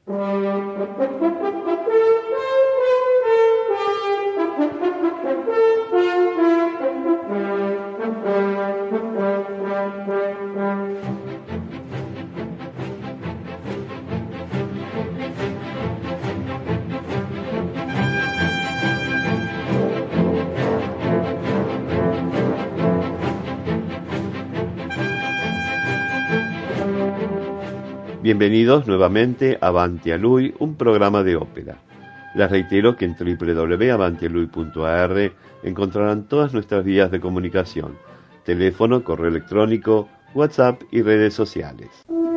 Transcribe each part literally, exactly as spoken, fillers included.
Bienvenidos nuevamente a Avanti a Lui, un programa de ópera. Les reitero que en doble u doble u doble u punto avanti a lui punto a erre encontrarán todas nuestras vías de comunicación: teléfono, correo electrónico, WhatsApp y redes sociales.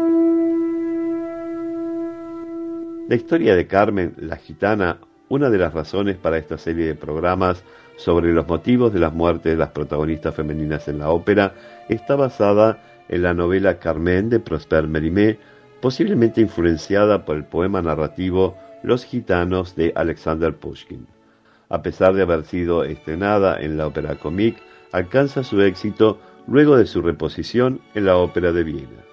La historia de Carmen, la gitana, una de las razones para esta serie de programas sobre los motivos de las muertes de las protagonistas femeninas en la ópera, está basada en la novela Carmen de Prosper Mérimée, posiblemente influenciada por el poema narrativo Los gitanos de Alexander Pushkin. A pesar de haber sido estrenada en la Ópera Comique, alcanza su éxito luego de su reposición en la Ópera de Viena.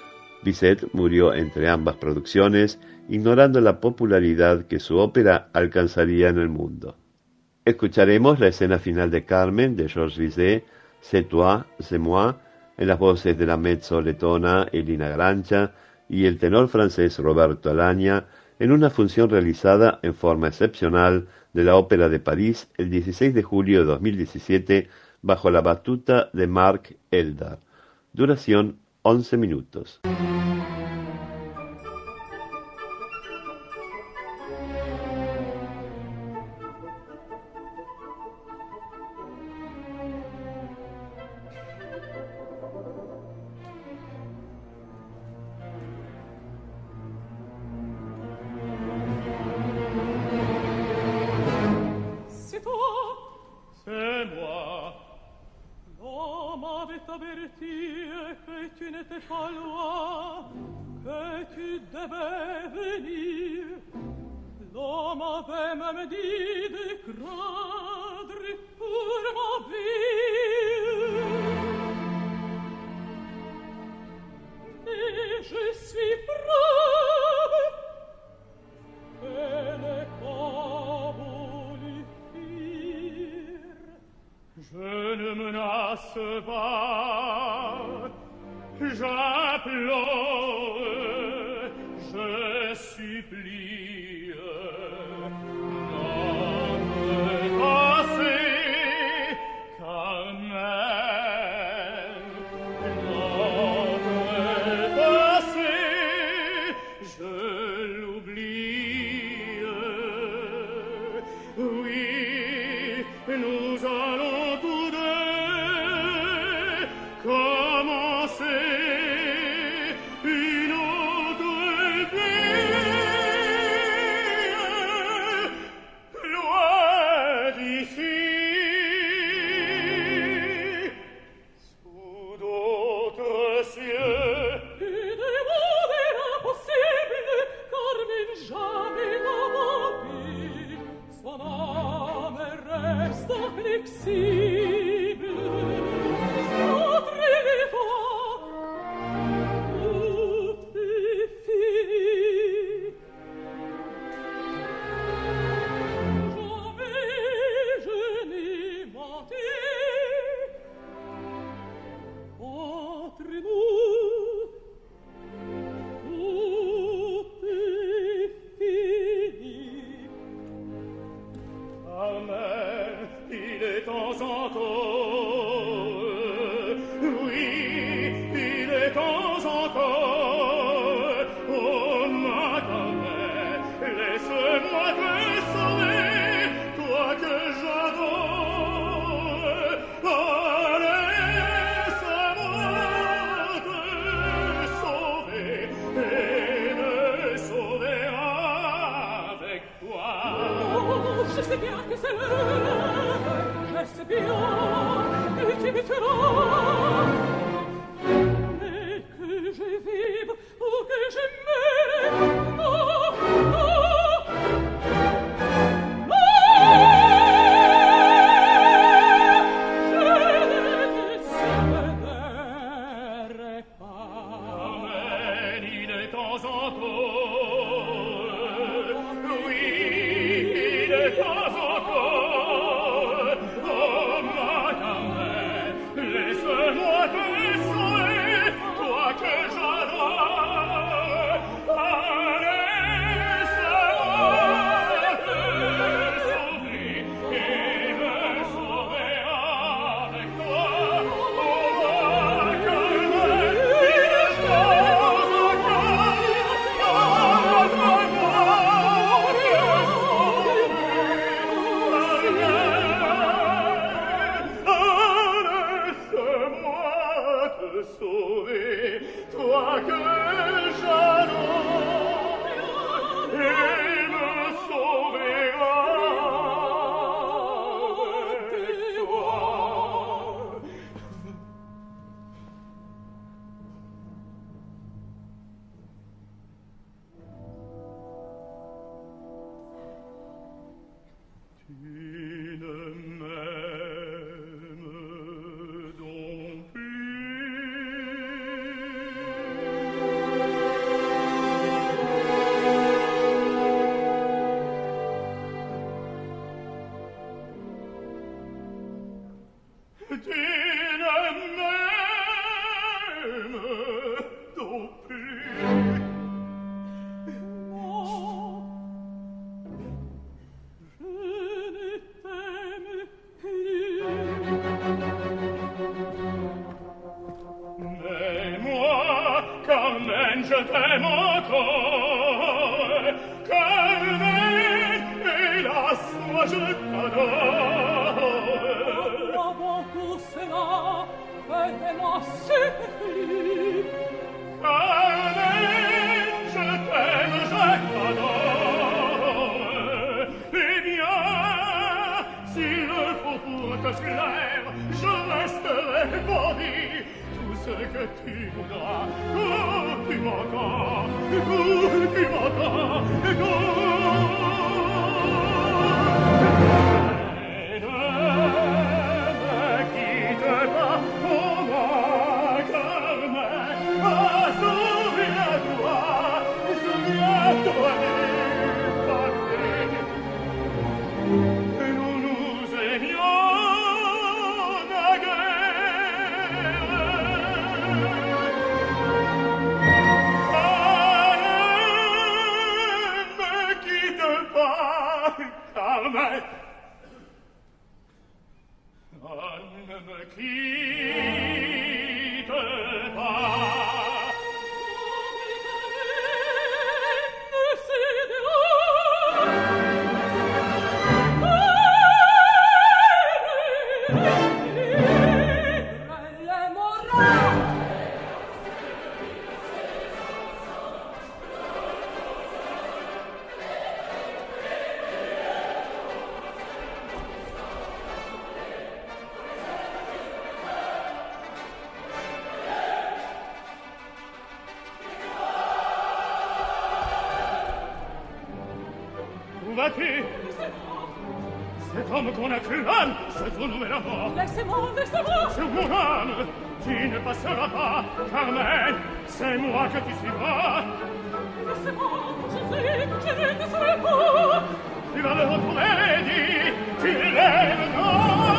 Bizet murió entre ambas producciones, ignorando la popularidad que su ópera alcanzaría en el mundo. Escucharemos la escena final de Carmen de Georges Bizet, C'est toi, c'est moi, en las voces de la mezzo letona Elina Garancha y el tenor francés Roberto Alagna, en una función realizada en forma excepcional de la Ópera de París el dieciséis de julio de dos mil diecisiete bajo la batuta de Marc Eldar. Duración once minutos. Je sais bien que c'est l'heure, je sais bien Cet homme qu'on acclame, c'est ton nouvel amour. Laissez-moi, laissez-moi. Sur mon âme, tu ne passeras pas, Carmen, c'est moi que tu suivras. Laissez-moi, je sais, je ne te serai pas. Tu vas le retrouver, dis, tu l'aimeras.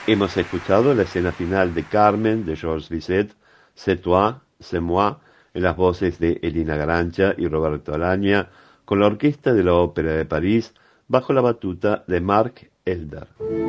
Hemos escuchado la escena final de Carmen de Georges Bizet, C'est toi, c'est moi, en las voces de Elina Garancha y Roberto Alaña, con la orquesta de la Ópera de París, bajo la batuta de Marc Elder.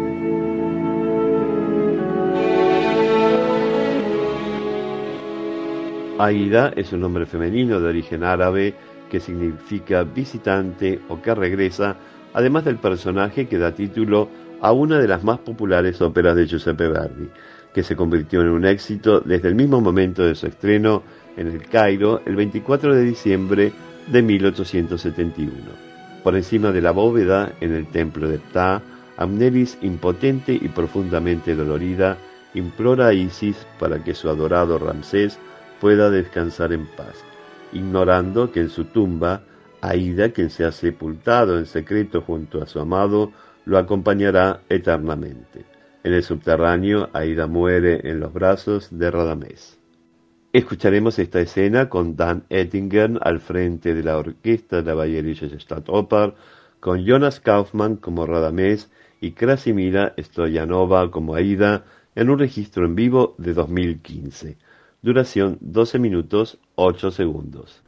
Aida es un nombre femenino de origen árabe que significa visitante o que regresa, además del personaje que da título a una de las más populares óperas de Giuseppe Verdi, que se convirtió en un éxito desde el mismo momento de su estreno en el Cairo el veinticuatro de diciembre de mil ochocientos setenta y uno. Por encima de la bóveda, en el templo de Ptah, Amneris, impotente y profundamente dolorida, implora a Isis para que su adorado Ramsés pueda descansar en paz, ignorando que en su tumba, Aida, quien se ha sepultado en secreto junto a su amado, lo acompañará eternamente. En el subterráneo, Aida muere en los brazos de Radamés. Escucharemos esta escena con Dan Ettingen al frente de la orquesta de la Bayerische Staatsoper, con Jonas Kaufmann como Radamés y Krasimira Stoyanova como Aida, en un registro en vivo de dos mil quince. Duración doce minutos ocho segundos.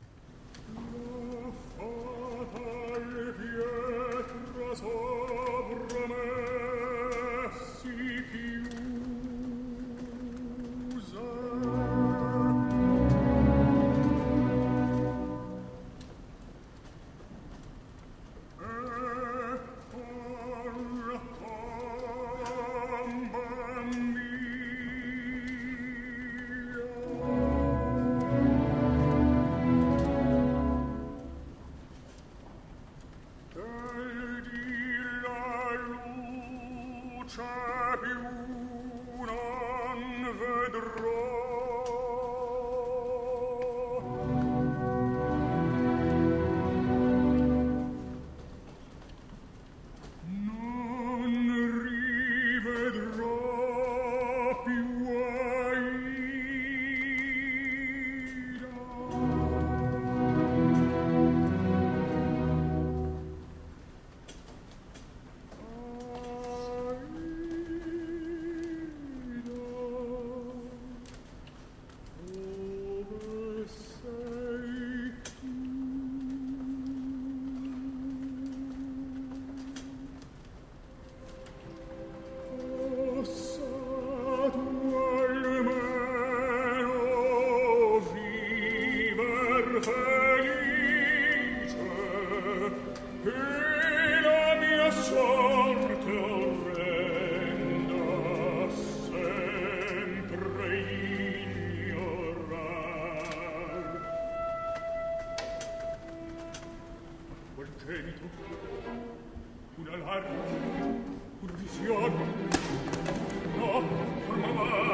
Una larva, una visione. No, formava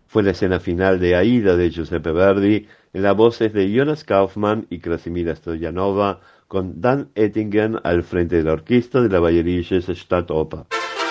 Fue la escena final de Aida de Giuseppe Verdi, en las voces de Jonas Kaufmann y Krasimira Stoyanova, con Dan Ettingen al frente de la orquesta de la Bayerische Staatsoper.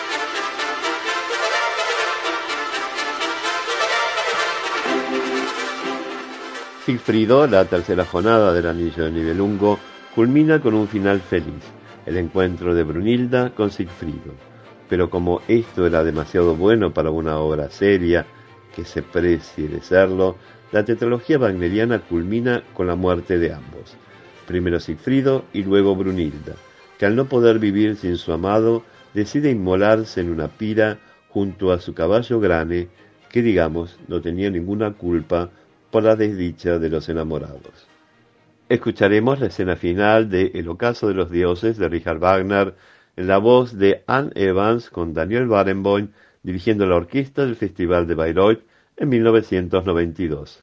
Sigfrido, la tercera jornada del Anillo de Nibelungo, culmina con un final feliz, el encuentro de Brunilda con Sigfrido. Pero como esto era demasiado bueno para una obra seria, que se precie de serlo, la tetralogía wagneriana culmina con la muerte de ambos. Primero Sigfrido y luego Brunilda, que al no poder vivir sin su amado, decide inmolarse en una pira junto a su caballo Grane, que digamos no tenía ninguna culpa por la desdicha de los enamorados. Escucharemos la escena final de El ocaso de los dioses de Richard Wagner, en la voz de Anne Evans con Daniel Barenboim dirigiendo la orquesta del Festival de Bayreuth en mil novecientos noventa y dos.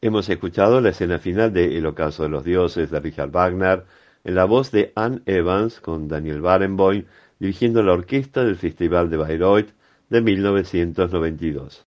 Hemos escuchado la escena final de El ocaso de los dioses de Richard Wagner, en la voz de Anne Evans con Daniel Barenboim, dirigiendo la orquesta del Festival de Bayreuth de mil novecientos noventa y dos.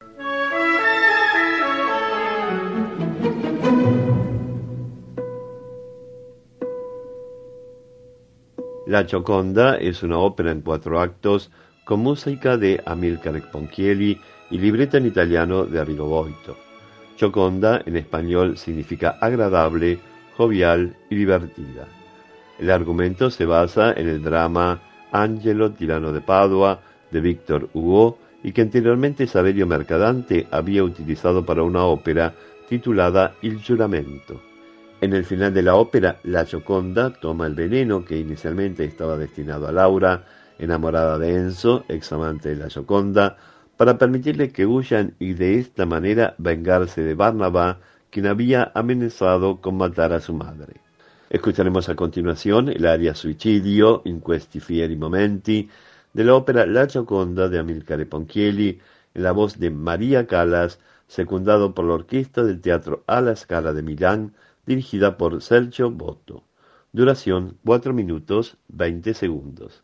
La Gioconda es una ópera en cuatro actos con música de Amilcare Ponchielli y libreta en italiano de Arrigo Boito. Gioconda en español significa agradable, jovial y divertida. El argumento se basa en el drama Angelo, tirano de Padua, de Victor Hugo, y que anteriormente Saverio Mercadante había utilizado para una ópera titulada Il Giuramento. En el final de la ópera, la Gioconda toma el veneno que inicialmente estaba destinado a Laura, enamorada de Enzo, ex amante de la Gioconda, para permitirle que huyan y de esta manera vengarse de Barnabá, quien había amenazado con matar a su madre. Escucharemos a continuación el aria Suicidio in questi fieri momenti de la ópera La Gioconda de Amilcare Ponchielli, en la voz de María Callas, secundado por la orquesta del Teatro alla Scala de Milán, dirigida por Sergio Botto. Duración cuatro minutos veinte segundos.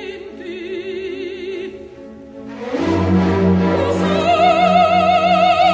Oh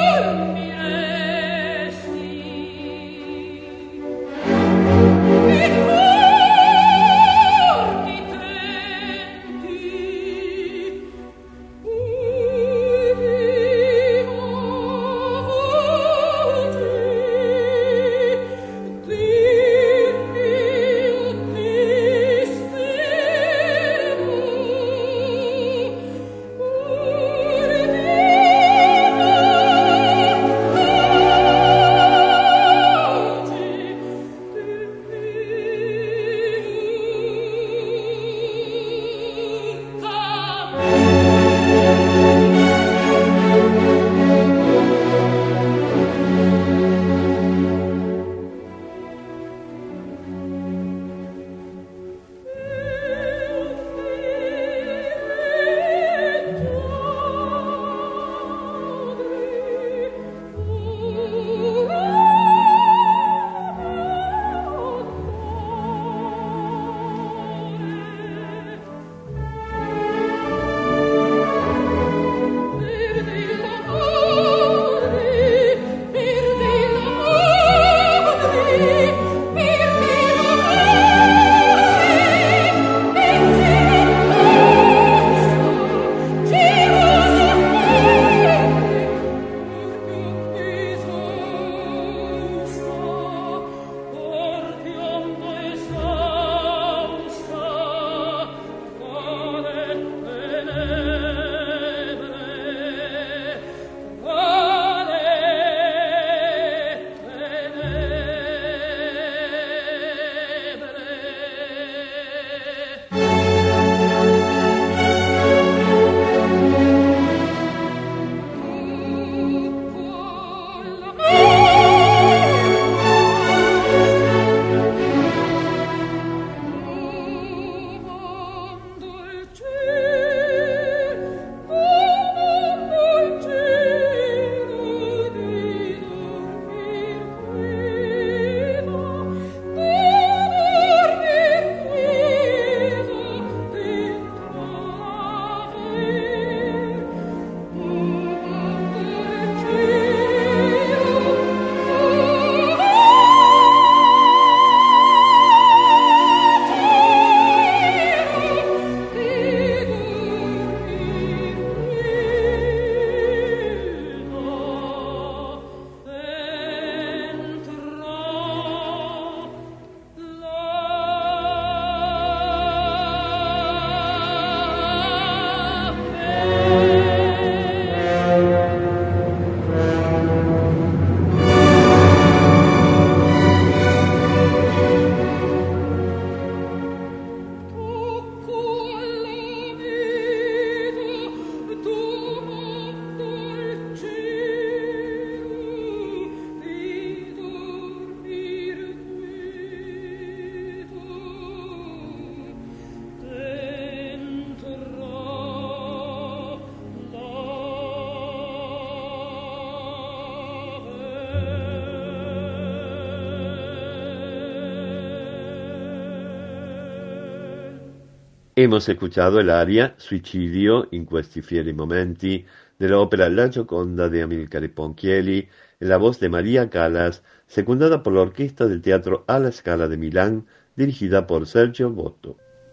Hemos escuchado el aria Suicidio in questi fieri momenti de la ópera La Gioconda de Amilcare Ponchielli en la voz de María Callas, secundada por la orquesta del Teatro alla Scala de Milán, dirigida por Sergio Botto.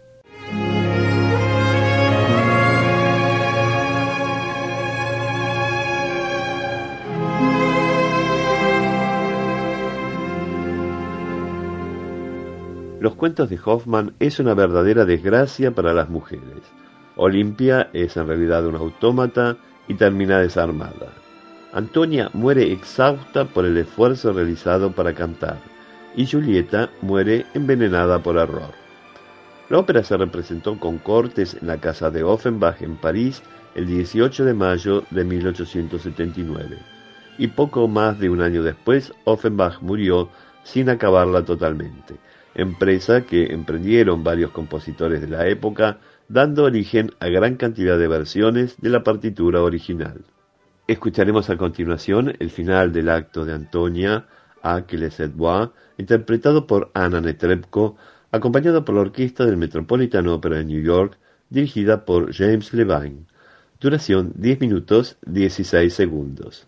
Los cuentos de Hoffmann es una verdadera desgracia para las mujeres. Olimpia es en realidad un autómata y termina desarmada. Antonia muere exhausta por el esfuerzo realizado para cantar, y Julieta muere envenenada por error. La ópera se representó con cortes en la casa de Offenbach en París el dieciocho de mayo de mil ochocientos setenta y nueve, y poco más de un año después Offenbach murió sin acabarla totalmente, empresa que emprendieron varios compositores de la época, dando origen a gran cantidad de versiones de la partitura original. Escucharemos a continuación el final del acto de Antonia, Achilles et moi, interpretado por Anna Netrebko, acompañado por la orquesta del Metropolitan Opera de New York, dirigida por James Levine. Duración diez minutos dieciséis segundos.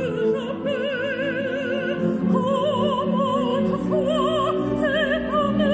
Come on,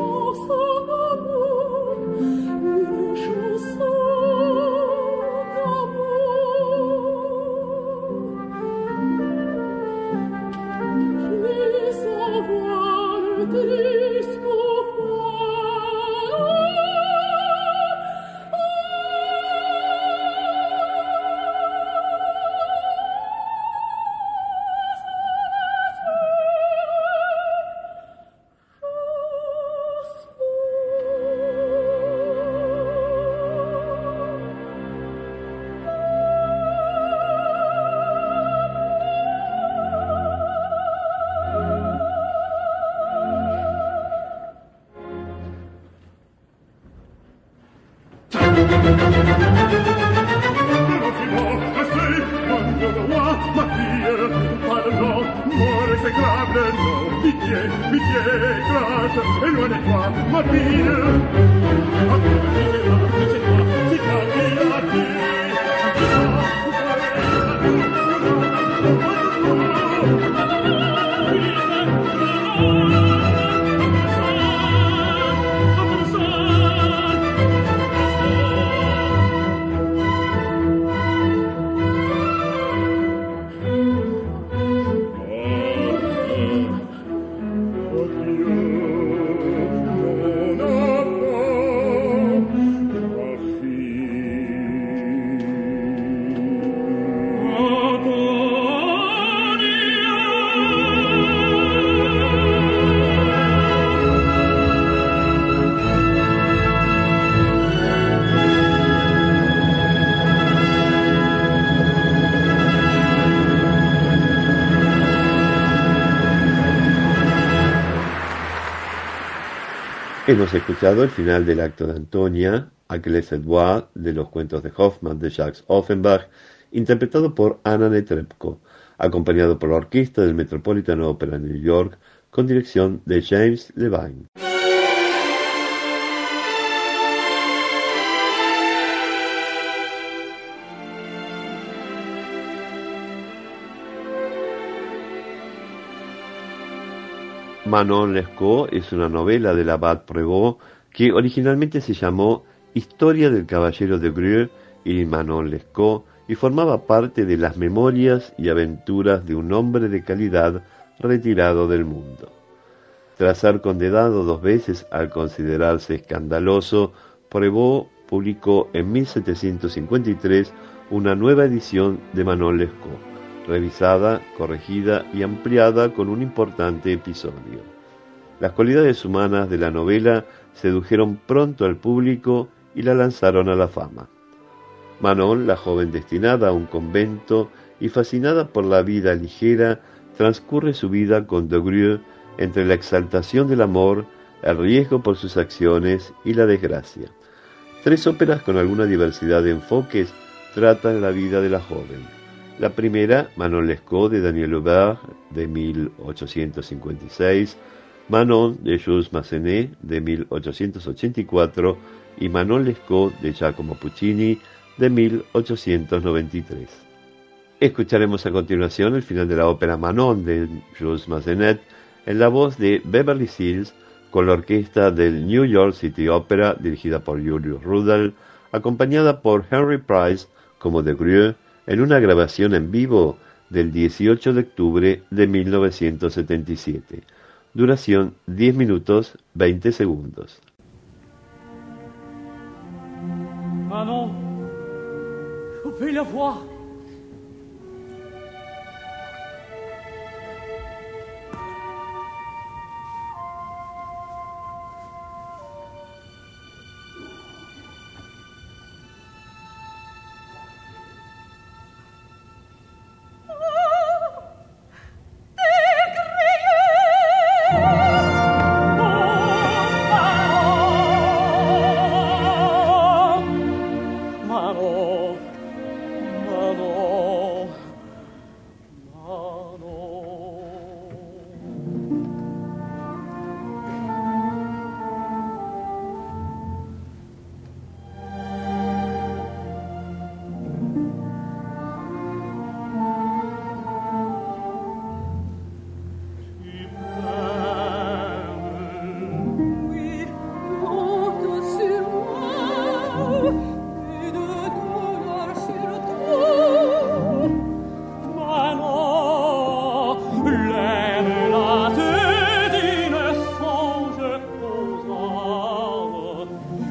Hemos escuchado el final del acto de Antonia, Aqueles et Bois, de los cuentos de Hoffmann de Jacques Offenbach, interpretado por Anna Netrebko, acompañado por la orquesta del Metropolitan Opera New York, con dirección de James Levine. Manon Lescaut es una novela del Abad Prévost que originalmente se llamó Historia del Caballero de Grieux y Manon Lescaut y formaba parte de las memorias y aventuras de un hombre de calidad retirado del mundo. Tras ser condenado dos veces al considerarse escandaloso, Prévost publicó en mil setecientos cincuenta y tres una nueva edición de Manon Lescaut, revisada, corregida y ampliada con un importante episodio. Las cualidades humanas de la novela sedujeron pronto al público y la lanzaron a la fama. Manon, la joven destinada a un convento y fascinada por la vida ligera, transcurre su vida con de Grieux entre la exaltación del amor, el riesgo por sus acciones y la desgracia. Tres óperas con alguna diversidad de enfoques tratan la vida de la joven. La primera, Manon Lescaut, de Daniel Aubert, de mil ochocientos cincuenta y seis, Manon, de Jules Massenet, de mil ochocientos ochenta y cuatro, y Manon Lescaut, de Giacomo Puccini, de mil ochocientos noventa y tres. Escucharemos a continuación el final de la ópera Manon, de Jules Massenet, en la voz de Beverly Sills, con la orquesta del New York City Opera, dirigida por Julius Rudel, acompañada por Henry Price como de Grieux, en una grabación en vivo del dieciocho de octubre de mil novecientos setenta y siete. Duración diez minutos veinte segundos. Manon, coupez la voix. Manon,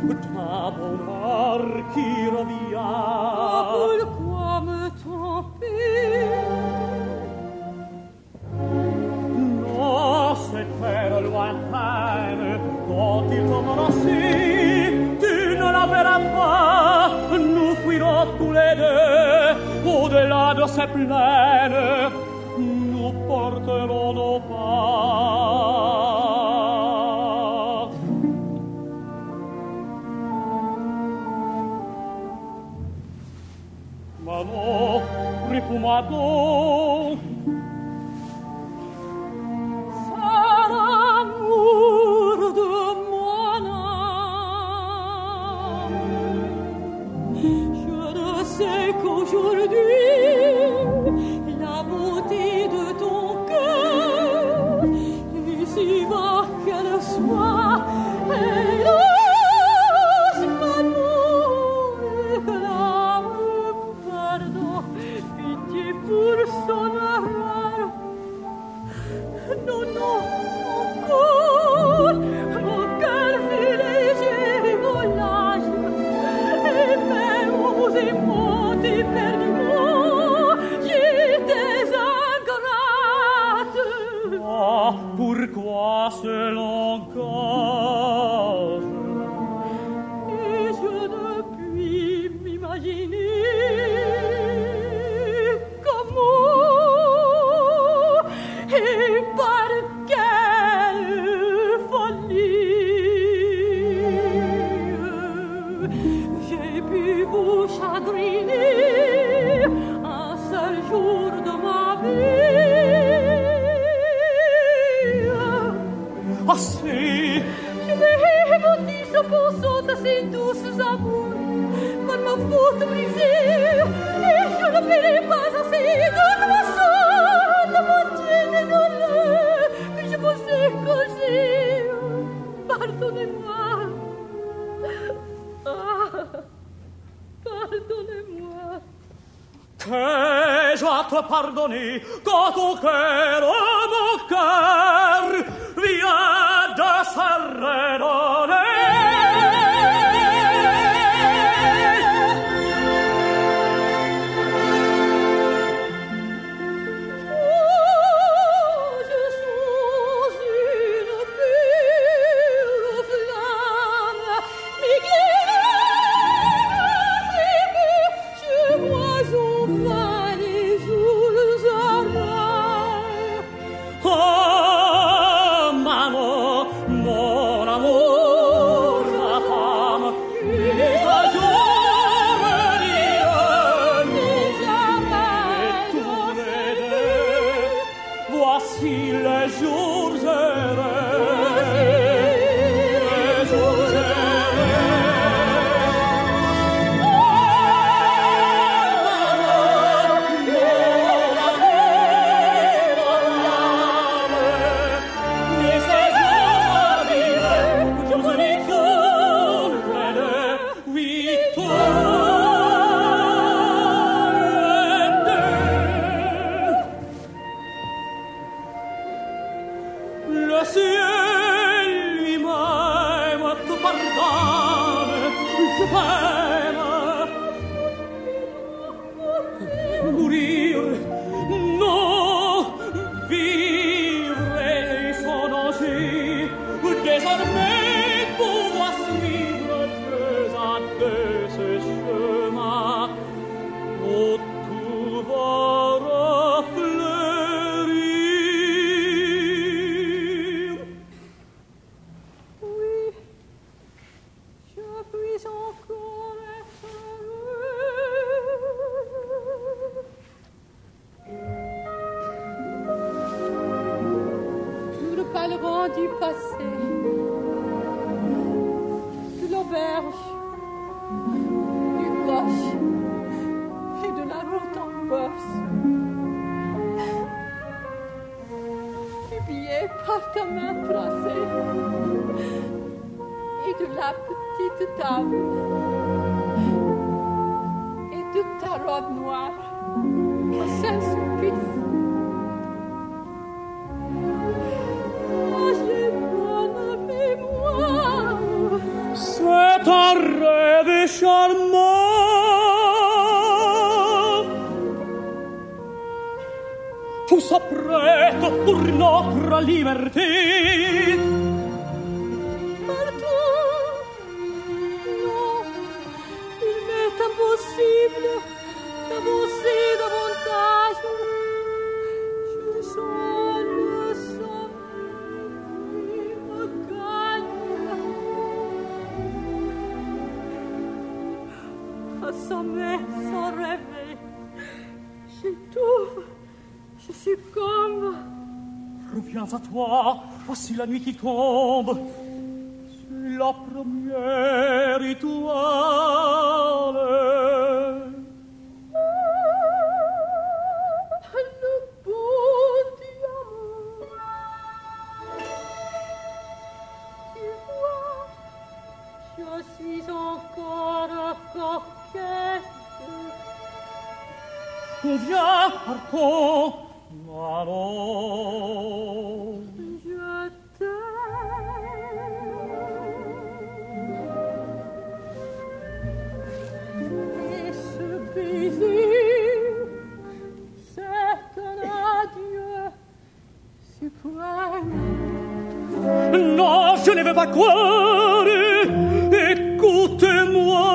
ta bonheur qui revient. Pourquoi me tromper? Non, cette terre lointaine dont il t'emmène aussi, tu ne la verras pas. Nous fuirons tous les deux au-delà de ces plaines. Nous porterons nos pas. Maman, réponds-moi donc. C'est l'amour de mon âme. Je ne sais qu'aujourd'hui, la beauté de ton cœur, ici va qu'elle soit, hélas, Manon, réclame pardon, pitié pour son erreur. Non, non, encore, mon cœur fut léger et volage, et même aux aimants éperdument, j'étais ingrate. Ah, pourquoi ce langage? Et je ne puis m'imaginer comment et par quelle folie j'ai pu vous chagriner un seul jour de ma vie. Assez! Je vais vous dire ce pensant à ces douces amours par ma faute brisée, et je ne paierai pas assez de ma soeur, de mon Dieu désolé, que je vous ai causé. Pardonnez-moi. Ah, pardonnez-moi. Qu'ai-je à te pardonner quand ton cœur, oh mon cœur, vient de se redonner? Oh, maman, mon amour, ma femme, les jours me dirent, et tous les deux, voici les jours heureux, les jours heureux. Le ciel lui-même te pardonne, je t'aime. Mourir, non, vivre et son danger, désormais pouvoir suivre deux à deux ce chemin, où tout va refleurir. Parlerons du passé, de l'auberge, du gauche et de la route en bourse. Du billet par ta main tracée et de la petite table et de ta robe noire à Saint-Sulpice. C'est un et charmant. Tout s'apprête pour notre liberté. Partout, non, il m'est impossible d'avancer davantage. Je sens le sommeil me gagne. Assommé, sans réveil, j'étouffe, je succombe. Reviens à toi, voici la nuit qui tombe. C'est la première étoile. Le beau diamant. Tu vois, je suis encore coquette. Viens, partons, allons. Je t'aime. Et ce baiser, c'est un adieu suprême. Non, je ne veux pas croire. Écoute-moi.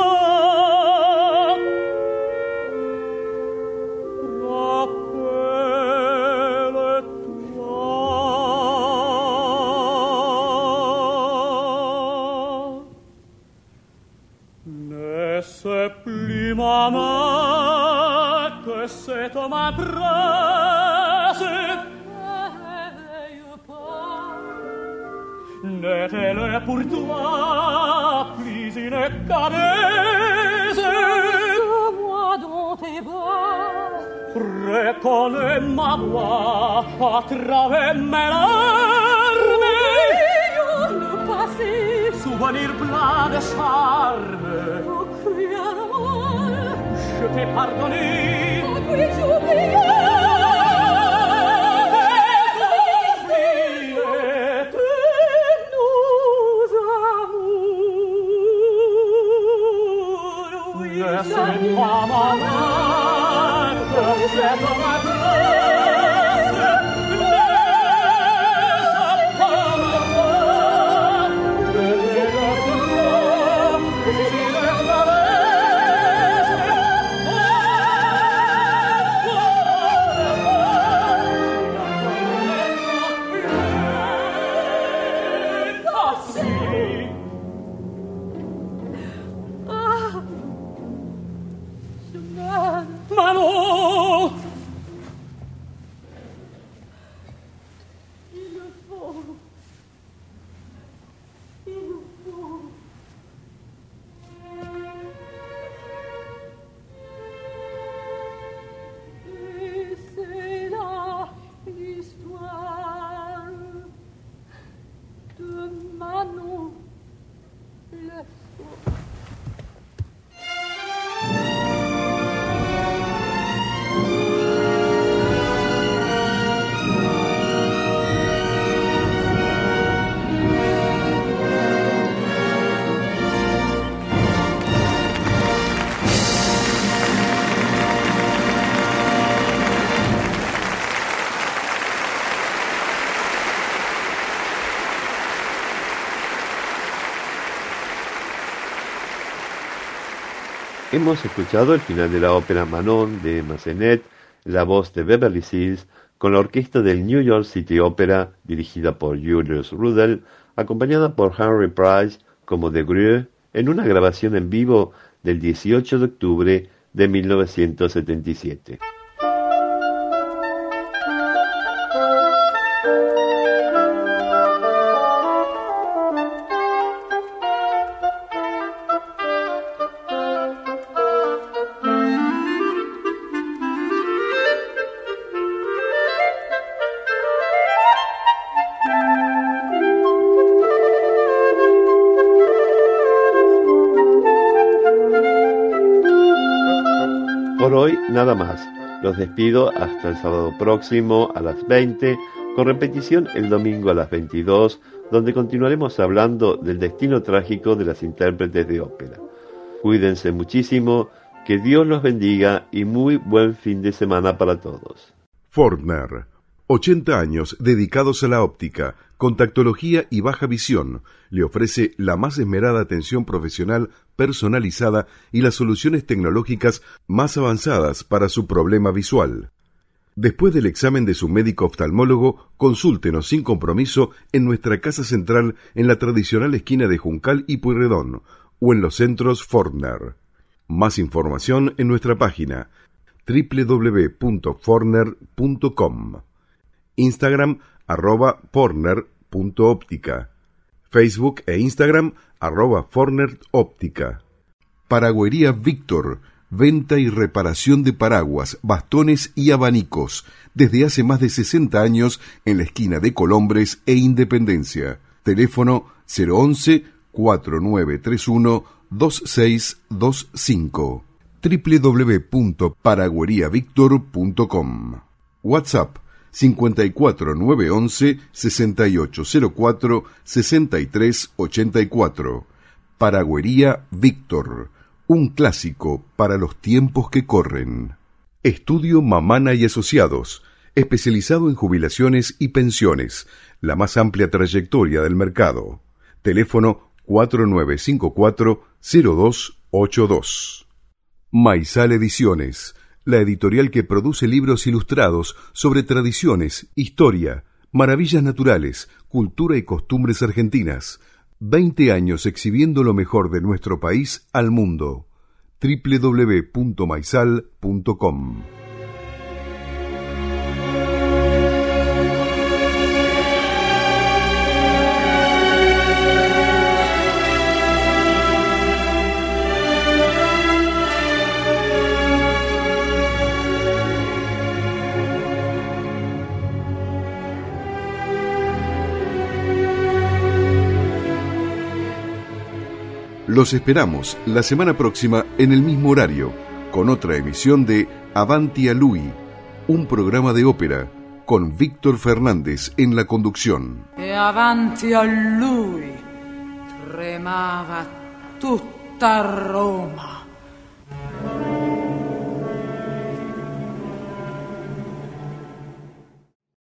Ma main, que cette main presse, Ne réveille pas. n'est-elle pour toi plus une caresse? Moi dans tes bras, Reconnais ma voix à travers mes larmes. ayons le passé, Souvenir plein de charme. oh cruel amour, Je t'ai pardonné. oh puis-je oublier? C'est pas ma main, que c'est ma presse. N'est-ce pas ma voix, que c'est le pouvoir, si le caresse. Maman! Il le faut. Il le faut. Et c'est là l'histoire de Manon Lescaut. Hemos escuchado el final de la ópera Manon de Massenet, la voz de Beverly Sills, con la orquesta del New York City Opera, dirigida por Julius Rudel, acompañada por Henry Price como de Grue, en una grabación en vivo del dieciocho de octubre de mil novecientos setenta y siete. Por hoy nada más. Los despido hasta el sábado próximo a las veinte, con repetición el domingo a las veintidós, donde continuaremos hablando del destino trágico de las intérpretes de ópera. Cuídense muchísimo, que Dios los bendiga y muy buen fin de semana para todos. Fortner, ochenta años dedicados a la óptica, contactología y baja visión, le ofrece la más esmerada atención profesional personalizada y las soluciones tecnológicas más avanzadas para su problema visual. Después del examen de su médico oftalmólogo, consúltenos sin compromiso en nuestra casa central en la tradicional esquina de Juncal y Pueyrredón o en los centros Fortner. Más información en nuestra página doble u doble u doble u punto fortner punto com, Instagram arroba fortner punto óptica, Facebook e Instagram arroba fortner óptica. Paragüería Víctor, venta y reparación de paraguas, bastones y abanicos, desde hace más de sesenta años en la esquina de Colombres e Independencia. Teléfono cero once, cuatro nueve tres uno, dos seis dos cinco, doble u doble u doble u punto paragüería víctor punto com. WhatsApp cincuenta y cuatro nueve once, sesenta y ocho cero cuatro, sesenta y tres ochenta y cuatro. Paragüería Víctor, un clásico para los tiempos que corren. Estudio Mamana y Asociados, especializado en jubilaciones y pensiones, la más amplia trayectoria del mercado. Teléfono cuatro nueve cinco cuatro, cero dos ocho dos. Maizal Ediciones, la editorial que produce libros ilustrados sobre tradiciones, historia, maravillas naturales, cultura y costumbres argentinas. Veinte años exhibiendo lo mejor de nuestro país al mundo. doble u doble u doble u punto maizal punto com. Los esperamos la semana próxima en el mismo horario, con otra emisión de Avanti a Lui, un programa de ópera, con Víctor Fernández en la conducción. E avanti a lui tremava tutta Roma.